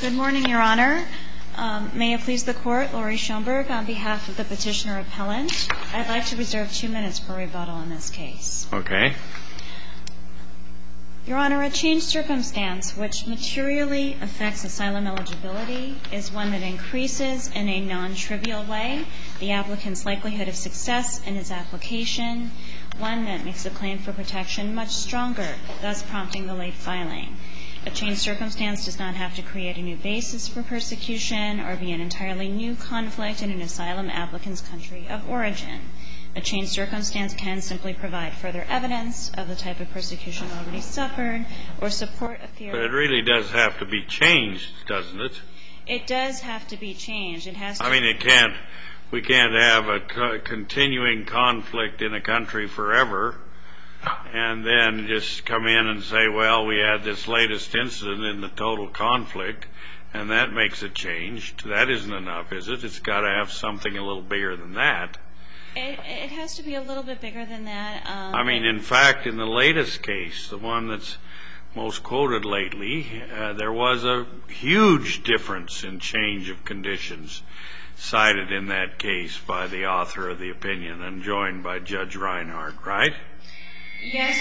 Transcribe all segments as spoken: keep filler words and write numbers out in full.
Good morning, Your Honor. Um, may it please the Court, Laurie Schoenberg, on behalf of the petitioner appellant, I'd like to reserve two minutes for rebuttal in this case. Okay. Your Honor, a changed circumstance which materially affects asylum eligibility is one that increases in a non-trivial way the applicant's likelihood of success in his application, one that makes the claim for protection much stronger, thus prompting the late filing. A changed circumstance does not have to create a new basis for persecution or be an entirely new conflict in an asylum applicant's country of origin. A changed circumstance can simply provide further evidence of the type of persecution already suffered or support a theory. But it really does have to be changed, doesn't it? It does have to be changed. It has to. I mean, it can't. We can't have a co- continuing conflict in a country forever, and then just come in and say, well, we had this latest incident in the total conflict, and that makes it changed. That isn't enough, is it? It's got to have something a little bigger than that. It, it has to be a little bit bigger than that. Um, I mean, in fact, in the latest case, the one that's most quoted lately, uh, there was a huge difference in change of conditions cited in that case by the author of the opinion and joined by Judge Reinhardt, right? Yes.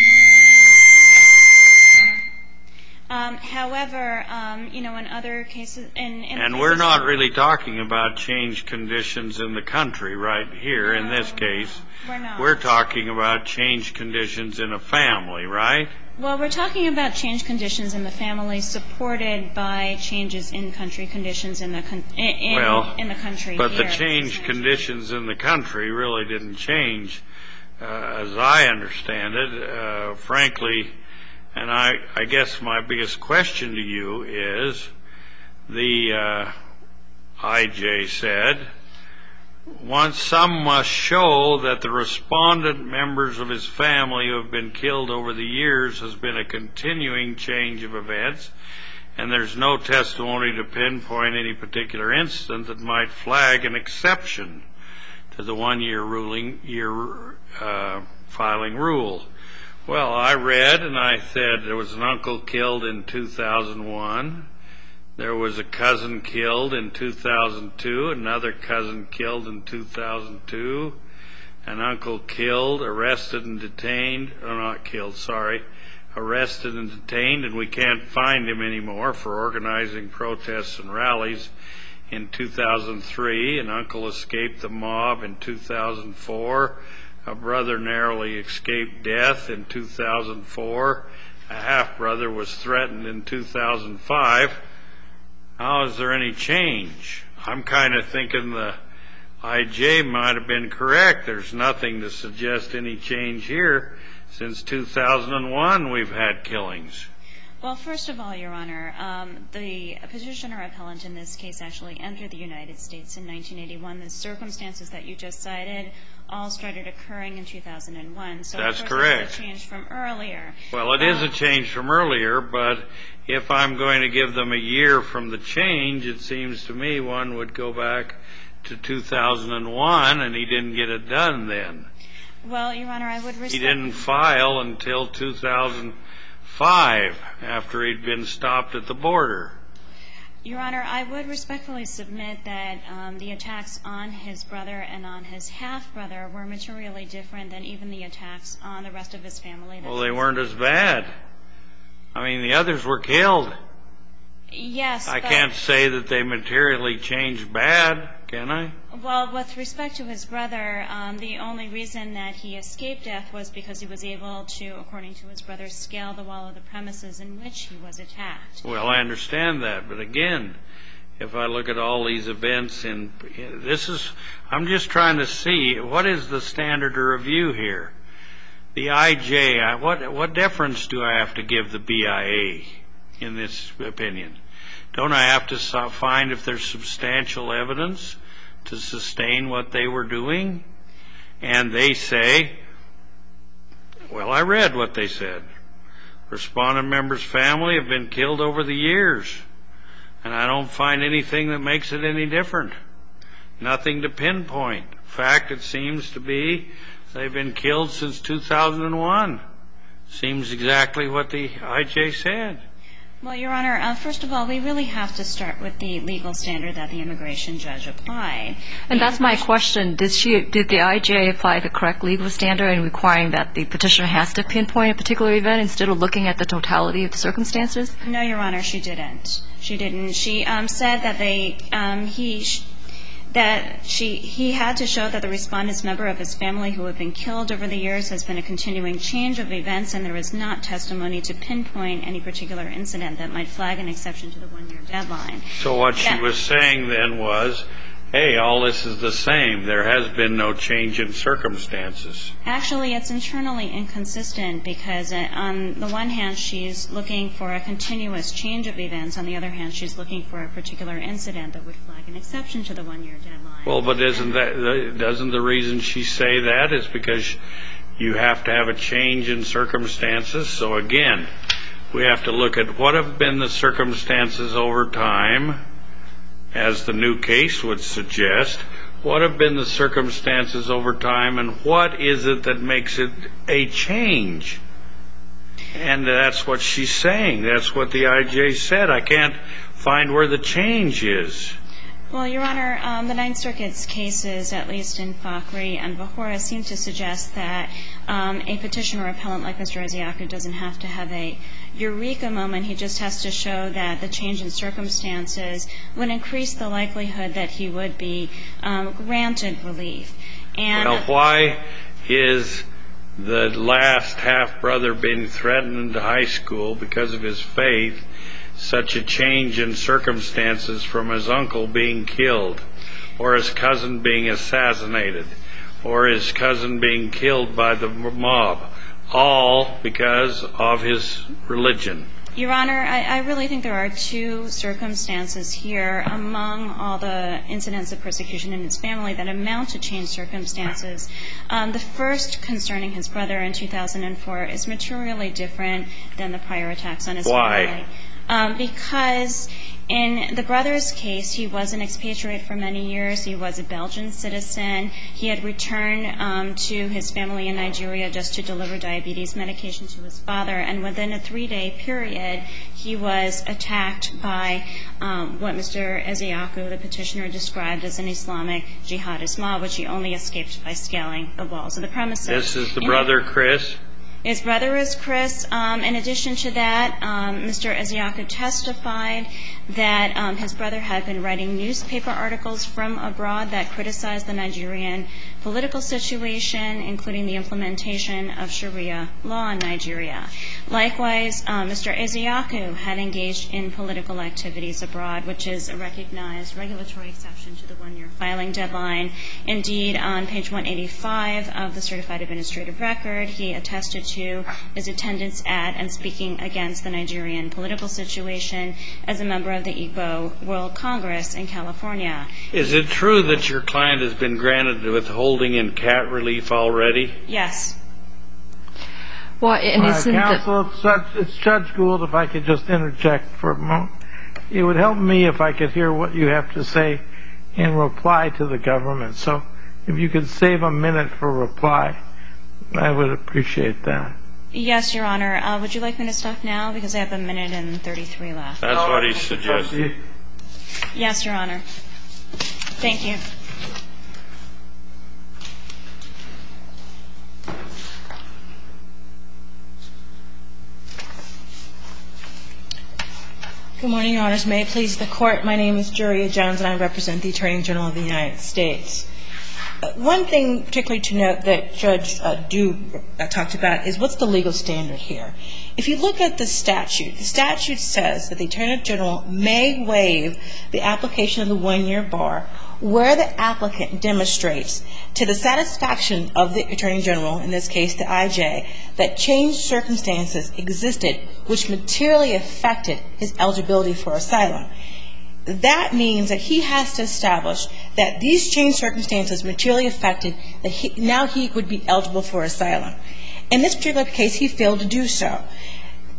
Um, however, um, you know, in other cases, in, in and we're not really talking about changed conditions in the country right here no, in this case. No, we're not. We're talking about changed conditions in a family, right? Well, we're talking about changed conditions in the family supported by changes in country conditions in the con- in, well, in the country. But here. the changed conditions in the country really didn't change, uh, as I understand it. Uh, frankly, and I, I guess my biggest question to you is, the uh, I J said, once some must show that the respondent members of his family who have been killed over the years has been a continuing change of events, and there's no testimony to pinpoint any particular incident that might flag an exception to the one-year ruling year uh, filing rule. Well, I read and I said there was an uncle killed in two thousand one. There was a cousin killed in two thousand two, another cousin killed in two thousand two, an uncle killed, arrested and detained, or not killed, sorry, arrested and detained, and we can't find him anymore for organizing protests and rallies in two thousand three. An uncle escaped the mob in two thousand four. A brother narrowly escaped death in two thousand four. A half-brother was threatened in two thousand five. How is there any change? I'm kind of thinking the I J might have been correct. There's nothing to suggest any change here. Since two thousand one, we've had killings. Well, first of all, Your Honor, um, the petitioner appellant in this case actually entered the United States in nineteen eighty-one. The circumstances that you just cited all started occurring in two thousand one. So that's of course, correct. That's a change from earlier. Well, it um, is a change from earlier, but if I'm going to give them a year from the change, it seems to me one would go back to two thousand one, and he didn't get it done then. Well, Your Honor, I would respect... He didn't file until two thousand five, after he'd been stopped at the border. Your Honor, I would respectfully submit that um, the attacks on his brother and on his half-brother were materially different than even the attacks on the rest of his family. Well, they weren't as bad. I mean, the others were killed. Yes, I but, can't say that they materially changed bad, can I? Well, with respect to his brother, um, the only reason that he escaped death was because he was able to, according to his brother, scale the wall of the premises in which he was attacked. Well, I understand that, but again, if I look at all these events, in this is, I'm just trying to see, what is the standard of review here? The I J, what, what deference do I have to give the B I A in this opinion? Don't I have to find if there's substantial evidence to sustain what they were doing? And they say, well, I read what they said. Respondent members' family have been killed over the years, and I don't find anything that makes it any different. Nothing to pinpoint. In fact, it seems to be they've been killed since two thousand one. Seems exactly what the I J said. Well, Your Honor, uh, first of all, we really have to start with the legal standard that the immigration judge applied. And that's my question. Did she, did the I J apply the correct legal standard in requiring that the petitioner has to pinpoint a particular event instead of looking at the totality of the circumstances? No, Your Honor, she didn't. She didn't. She um, said that they, um, he, sh- that she, he had to show that the respondent's member of his family who had been killed over the years has been a continuing change of events, and there is not testimony to pinpoint any particular incident that might flag an exception to the one-year deadline. So what she That, was saying then was, hey, all this is the same. There has been no change in circumstances. Actually, it's internally inconsistent because uh, on the one hand, she's looking for a continuous change of events. On the other hand, she's looking for a particular incident that would flag an exception to the one-year deadline. Well, but isn't that, doesn't the reason she say that is because you have to have a change in circumstances? So again, we have to look at what have been the circumstances over time, as the new case would suggest. What have been the circumstances over time, and what is it that makes it a change? And that's what she's saying. That's what the I J said. I can't find where the change is. Well, Your Honor, um, the Ninth Circuit's cases, at least in Fakhri and Bahura, seem to suggest that um, a petitioner or appellant like Mister Ezeaku doesn't have to have a eureka moment. He just has to show that the change in circumstances would increase the likelihood that he would be um, granted relief. And well, why is the last half-brother being threatened into high school because of his faith such a change in circumstances from his uncle being killed, or his cousin being assassinated, or his cousin being killed by the mob, all because of his religion? Your Honor, I, I really think there are two circumstances here among all the incidents of persecution in his family that amount to changed circumstances. Um, the first, concerning his brother in two thousand four, is materially different than the prior attacks on his Why? family. Um, because in the brother's case, he was an expatriate for many years. He was a Belgian citizen. He had returned um, to his family in Nigeria just to deliver diabetes medication to his father. And within a three-day period, he was attacked by um, what Mister Ezeaku, the petitioner, described as an Islamic jihadist mob, which he only escaped by scaling the walls of the premises. This is the In brother, Chris? His brother is Chris. Um, in addition to that, um, Mister Ezeaku testified that um, his brother had been writing newspaper articles from abroad that criticized the Nigerian political situation, including the implementation of Sharia law in Nigeria. Likewise, um, Mister Ezeaku had engaged in political activities abroad, which is a recognized regulatory exception to the one-year filing deadline. Indeed, on page one eighty-five of the Certified Administrative Record, he attested to his attendance at and speaking against the Nigerian political situation as a member of the Igbo World Congress in California. Is it true that your client has been granted withholding and cat relief already? Yes. Well, and Uh, isn't the, counsel, it's Judge, it's Judge Gould, if I could just interject for a moment. It would help me if I could hear what you have to say in reply to the government. So if you could save a minute for reply, I would appreciate that. Yes, Your Honor. Uh, would you like me to stop now? Because I have a minute and thirty-three left. That's what he suggested. Yes, Your Honor. Thank you. Good morning, Your Honors. May it please the Court, my name is Juria Jones, and I represent the Attorney General of the United States. Uh, one thing particularly to note that Judge uh, Dew uh, talked about is what's the legal standard here. If you look at the statute, the statute says that the Attorney General may waive the application of the one-year bar where the applicant demonstrates to the satisfaction of the Attorney General, in this case the I J, that changed circumstances existed which materially affected his eligibility for asylum. That means that he has to establish that these changed circumstances materially affected that he, now he would be eligible for asylum. In this particular case, he failed to do so.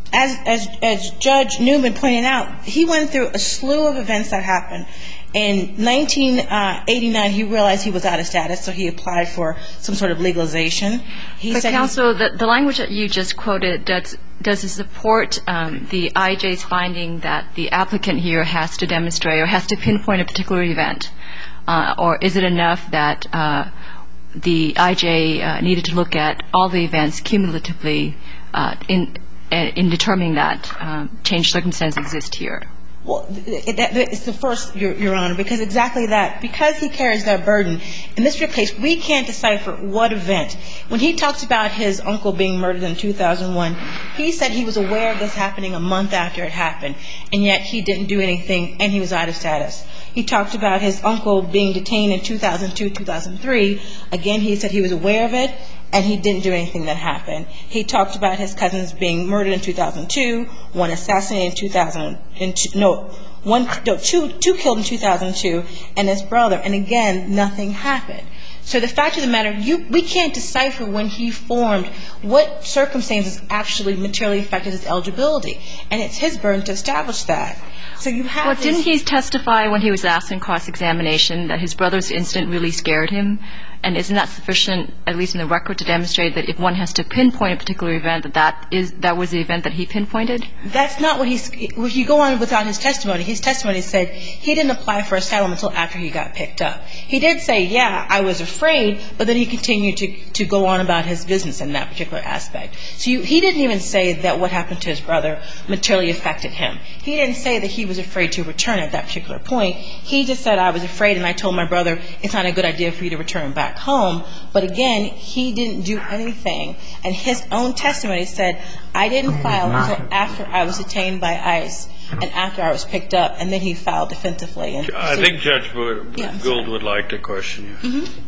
as, as, as Judge Newman pointed out, he went through a slew of events that happened. In nineteen eighty-nine, he realized he was out of status, so he applied for some sort of legalization. He but said counsel, the, the language that you just quoted, does, does it support um, the I J's finding that the applicant here has to demonstrate or has to pinpoint a particular event? Uh, or is it enough that uh, the I J uh, needed to look at all the events cumulatively uh, in, in determining that um, changed circumstances exist here? Well, it, that, it's the first, Your, Your Honor, because exactly that. Because he carries that burden, in this particular case, we can't decipher what event. When he talks about his uncle being murdered in two thousand one, he said he was aware of this happening a month after it happened, and yet he didn't do anything, and he was out of status. He talked about his uncle being detained in two thousand two, two thousand three. Again, he said he was aware of it, and he didn't do anything that happened. He talked about his cousins being murdered in two thousand two, one assassinated in two thousand, in two, no, one, no, two, two killed in two thousand two, and his brother. And again, nothing happened. So the fact of the matter, you, we can't decipher when he formed what circumstances actually materially affected his eligibility, and it's his burden to establish that. So you have. Well, this, didn't he testify when he was asked in cross-examination that his brother's incident really scared him? And isn't that sufficient, at least in the record, to demonstrate that if one has to pinpoint a particular event, that that, is, that was the event that he pinpointed? That's not what he's – if you go on without his testimony, his testimony said he didn't apply for asylum until after he got picked up. He did say, yeah, I was afraid, but then he continued to, to go on about his business in that particular aspect. So you, he didn't even say that what happened to his brother materially affected him. He didn't say that he was afraid to return at that particular point. He just said, I was afraid, and I told my brother it's not a good idea for you to return back home. But again, he didn't do anything, and his own testimony said, I didn't file until after I was detained by ICE and after I was picked up, and then he filed defensively. And I so, think Judge Gould yeah, would like to question you. Mm-hmm.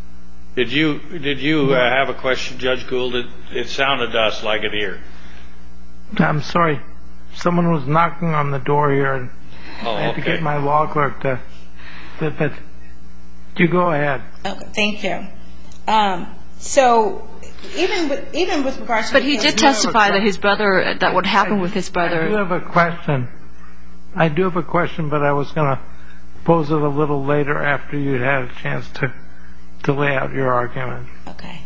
Did you did you uh, have a question, Judge Gould? It, it sounded to us like it here. I'm sorry. Someone was knocking on the door here, and oh, I had okay. to get my law clerk to. But, but you go ahead. Okay, thank you. Um, so even with even with regards to. But he did testify that his brother, that what happened with his brother. I do have a question. I do have a question, but I was going to pose it a little later after you had a chance to to lay out your argument. Okay.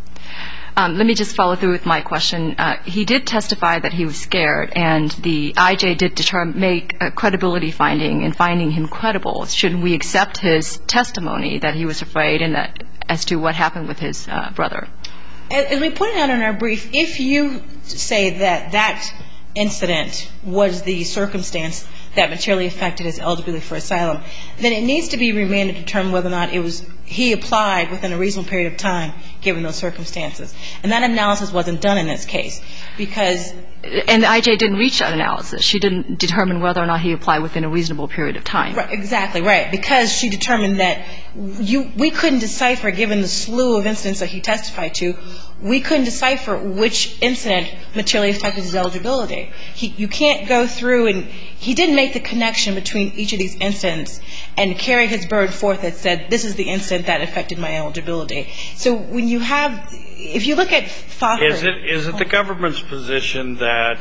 Um, let me just follow through with my question. Uh, he did testify that he was scared, and the I J did determine, make a credibility finding in finding him credible. Shouldn't we accept his testimony that he was afraid and that as to what happened with his uh, brother? As we pointed out in our brief, if you say that that incident was the circumstance that materially affected his eligibility for asylum, then it needs to be remanded to determine whether or not it was he applied within a reasonable period of time given those circumstances. And that analysis wasn't done in this case because... And the I J didn't reach that analysis. She didn't determine whether or not he applied within a reasonable period of time. Right, exactly, right. Because she determined that you, we couldn't decipher, given the slew of incidents that he testified to, we couldn't decipher which incident materially affected his eligibility. He, you can't go through and... He didn't make the connection between each of these incidents and carry his burden forth that said, this is the incident that affected my eligibility. So when you have... If you look at... Fokker, is it is it the government's position that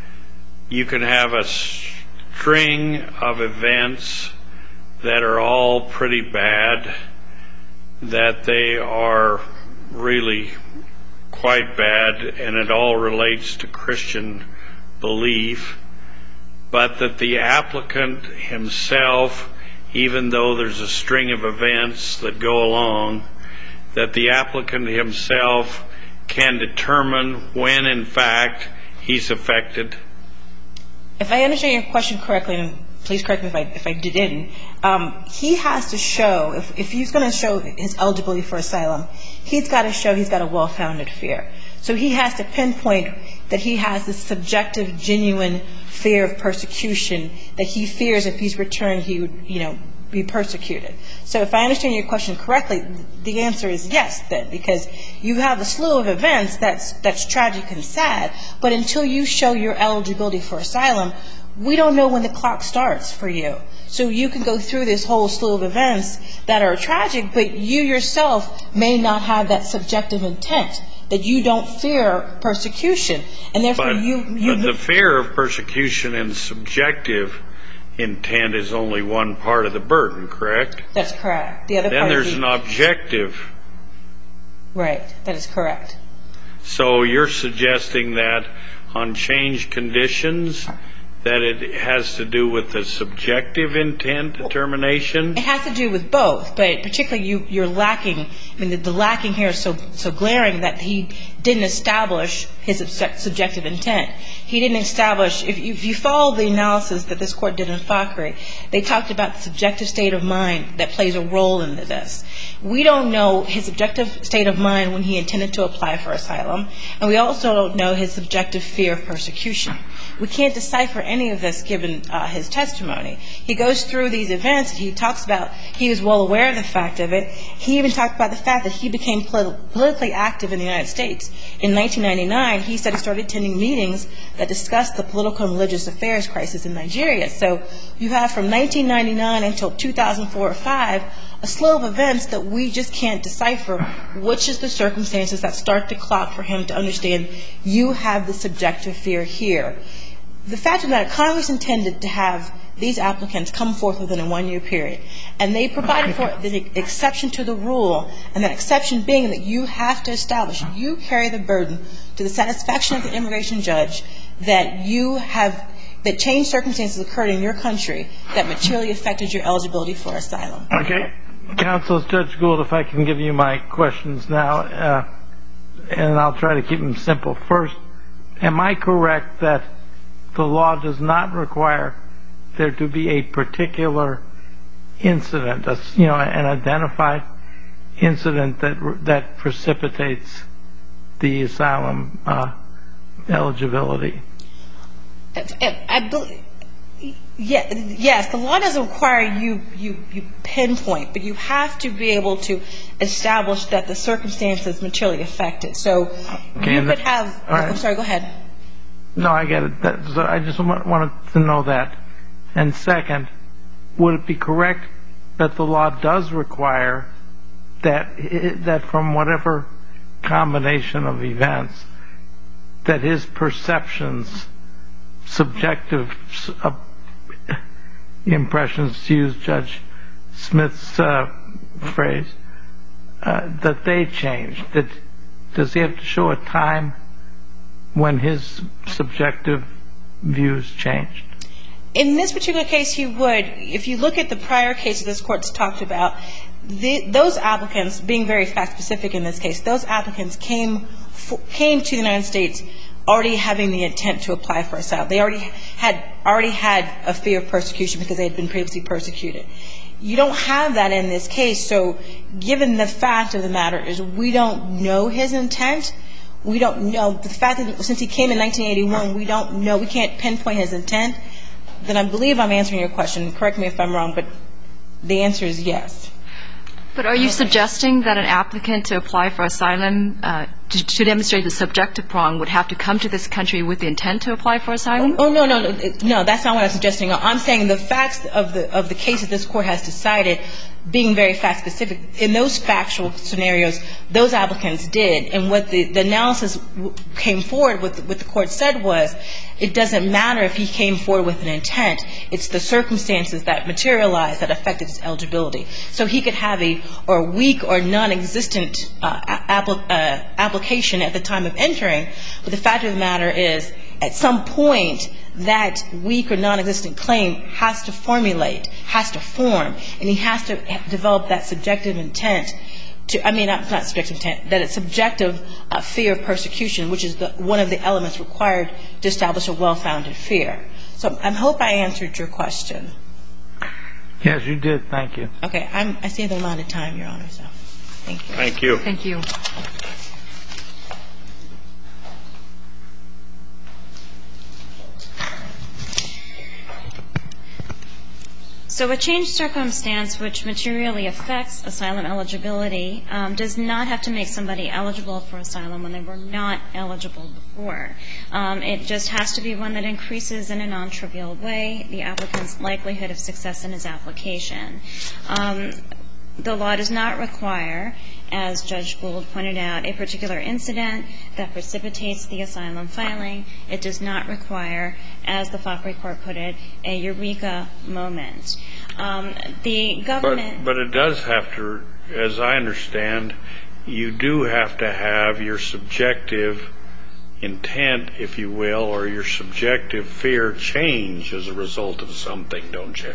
you can have a string of events that are all pretty bad, that they are really quite bad, and it all relates to Christian belief, but that the applicant himself, even though there's a string of events that go along, that the applicant himself can determine when, in fact, he's affected? If I understand your question correctly, and please correct me if I, if I didn't, um, he has to show, if, if he's going to show his eligibility for asylum, he's got to show he's got a well-founded fear. So he has to pinpoint that he has this subjective, genuine fear of persecution, that he fears if he's returned he would, you know, be persecuted. So if I understand your question correctly, the answer is yes, then, because you have a slew of events that's that's tragic and sad, but until you show your eligibility for asylum, we don't know when the clock starts for you. So you can go through this whole slew of events that are tragic, but you yourself may not have that subjective intent, that you don't fear persecution. And therefore, but, you, you... But the fear of persecution and subjective intent is only one part of the burden, correct? That's correct. The other then part there's is the, an objective. Right. That is correct. So you're suggesting that on changed conditions, that it has to do with the subjective intent determination? It has to do with both, but particularly you, you're lacking, I mean, the, the lacking here is so, so glaring that he didn't establish his subjective intent. He didn't establish, if you, if you follow the analysis that this court did in Fakhry, they talked about the subjective state of mind that plays a role in this. We don't know his subjective state of mind when he intended to apply for asylum, and we also don't know his subjective fear of persecution. We can't decipher any of this given uh, his testimony. He goes through these events, and he talks about, he was well aware of the fact of it. He even talked about the fact that he became polit- politically active in the United States. In nineteen ninety-nine, he said he started attending meetings that discussed the political and religious affairs crisis in Nigeria. So you have from nineteen ninety-nine until two thousand four or five, a slew of events that we just can't decipher which is the circumstances that start the clock for him to understand you have the subjective fear here. The fact of the matter, Congress intended to have these applicants come forth within a one-year period, and they provided for the exception to the rule, and that exception being that you have to establish, you carry the burden to the satisfaction of the immigration judge that you have, that changed circumstances occurred in your country that materially affected your eligibility for asylum. Okay. Counsel, Judge Gould, if I can give you my questions now, uh, and I'll try to keep them simple. First, am I correct that the law does not require there to be a particular incident, a, you know, an identified incident that that precipitates the asylum uh, eligibility? I, I believe, yeah, yes, the law doesn't require you, you, you pinpoint, but you have to be able to establish that the circumstances materially affected. So okay, you could have, right. I'm sorry, go ahead. No, I get it. That, so I just wanted to know that. And second, would it be correct that the law does require that that from whatever combination of events, that his perceptions, subjective uh, impressions, to use Judge Smith's uh, phrase, uh, that they change? That, does he have to show a time when his subjective views changed? In this particular case, he would. If you look at the prior cases this Court's talked about, the, those applicants, being very fact-specific in this case, those applicants came came to the United States already having the intent to apply for asylum. They already had already had a fear of persecution because they had been previously persecuted. You don't have that in this case. So given the fact of the matter is we don't know his intent, we don't know the fact that since he came in nineteen eighty-one, we don't know, we can't pinpoint his intent, then I believe I'm answering your question. Correct me if I'm wrong, but the answer is yes. But are you suggesting that an applicant to apply for asylum uh, to, to demonstrate the subjective prong would have to come to this country with the intent to apply for asylum? Oh, no, no, no. No, that's not what I'm suggesting. I'm saying the facts of the of the cases this Court has decided, being very fact-specific, in those factual scenarios, those applicants did. And what the, the analysis came forward, what the, what the Court said was, it doesn't matter if he came forward with an intent. It's the circumstances that materialized that affected his eligibility. So he could have a or weak or non-existent uh, applic- uh, application at the time of entering, but the fact of the matter is, at some point, that weak or non-existent claim has to formulate, has to form, and he has to develop that subjective intent to, I mean, not, not subjective intent, that it's subjective uh, fear of persecution, which is the, one of the elements required to establish a well-founded fear. So I hope I answered your question. Yes, you did. Thank you. Okay. I'm, I see the amount of time, Your Honor, so thank you. Thank you. Thank you. So a changed circumstance which materially affects asylum eligibility um, does not have to make somebody eligible for asylum when they were not eligible before. Um, it just has to be one that increases in a non-trivial way the applicant's likelihood of success in his application. Um, the law does not require, as Judge Gould pointed out, a particular incident that precipitates the asylum filing. It does not require, as the Fockery Court put it, a eureka moment. Um, the government... But, but it does have to, as I understand, you do have to have your subjective intent, if you will, or your subjective fear change as a result of something, don't you?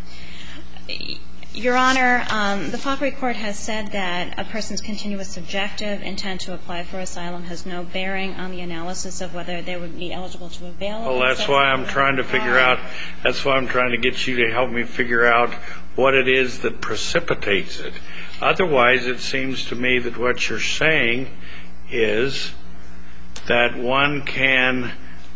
Your Honor, um, the Fockery Court has said that a person's continuous subjective intent to apply for asylum has no bearing on the analysis of whether they would be eligible to avail of it. Well, that's why I'm trying to figure out, that's why I'm trying to get you to help me figure out what it is that precipitates it. Otherwise, it seems to me that what you're saying is that one can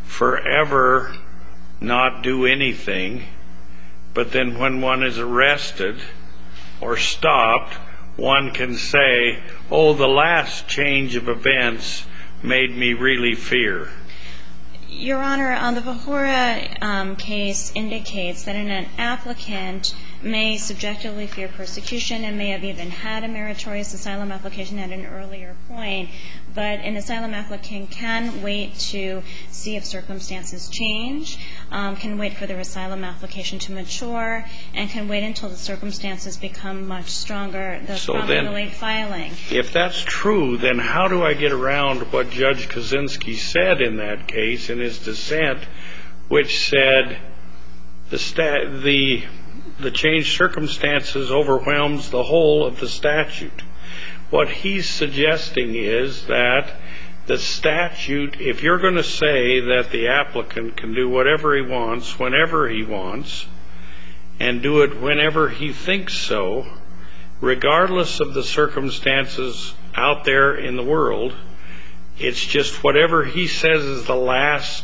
forever not do anything, but then when one is arrested or stopped, one can say, oh, the last change of events made me really fear. Your Honor, um, the Vahura um, case indicates that an applicant may subjectively fear persecution and may have even had a meritorious asylum application at an earlier point, but an asylum applicant can wait to see if circumstances change, um, can wait for their asylum application to mature, and can wait until the circumstances become much stronger, thus So probably then, late filing. If that's true, then how do I get around what Judge Kaczynski said in that case in his dissent, which said the sta- the the changed circumstances overwhelms the whole of the statute? What he's suggesting is that the statute, if you're going to say that the applicant can do whatever he wants, whenever he wants, and do it whenever he thinks so, regardless of the circumstances out there in the world, it's just whatever he says is the last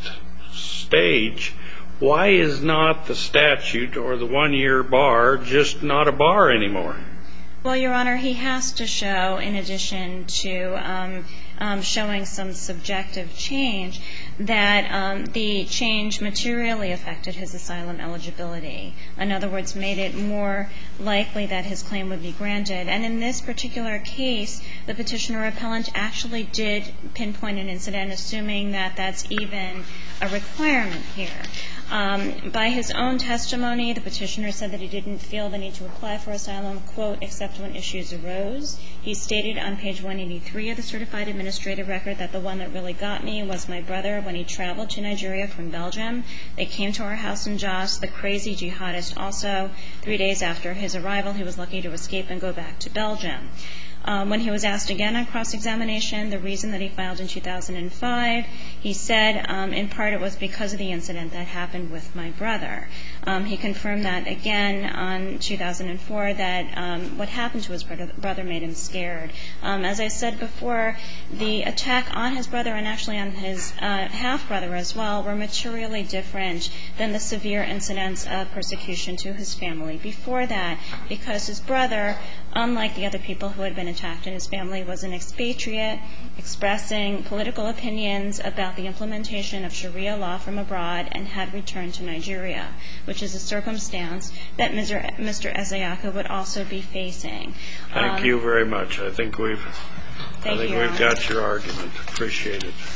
stage. Why is not the statute or the one-year bar just not a bar anymore? Well, Your Honor, he has to show, in addition to um, um, showing some subjective change, that um, the change materially affected his asylum eligibility. In other words, made it more likely that his claim would be granted. And in this particular case, the petitioner appellant actually did pinpoint an incident, assuming that that's even a requirement here. Um, by his own testimony, the petitioner said that he didn't feel the need to apply for asylum, quote, except when issues arose. He stated on page one eighty-three of the certified administrative record that the one that really got me was my brother when he traveled to Nigeria from Belgium. They came to our house in Jos, the crazy jihadist also. Three days after his arrival, he was lucky to escape and go back to Belgium. Um, when he was asked again on cross-examination the reason that he filed in two thousand five, he said um, in part it was because of the incident that happened with my brother. Um, he confirmed that again on two thousand four, that um, what happened to his brother, brother made him scared. Um, as I said before, the attack on his brother and actually on his uh, half-brother as well were materially different than the severe incidents of persecution to his family before that, because his brother, unlike the other people who had been attacked in his family, was an expatriate expressing political opinions about the implementation of Sharia law from abroad and had returned to Nigeria, which is a circumstance that Mister Mister Ezeaku would also be facing. Thank um, you very much. I think we've, I think you, we've got your argument. Appreciate it.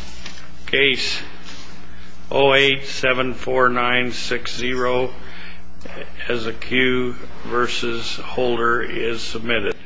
Case oh eight seven four nine six zero Ezeaku versus Holder is submitted.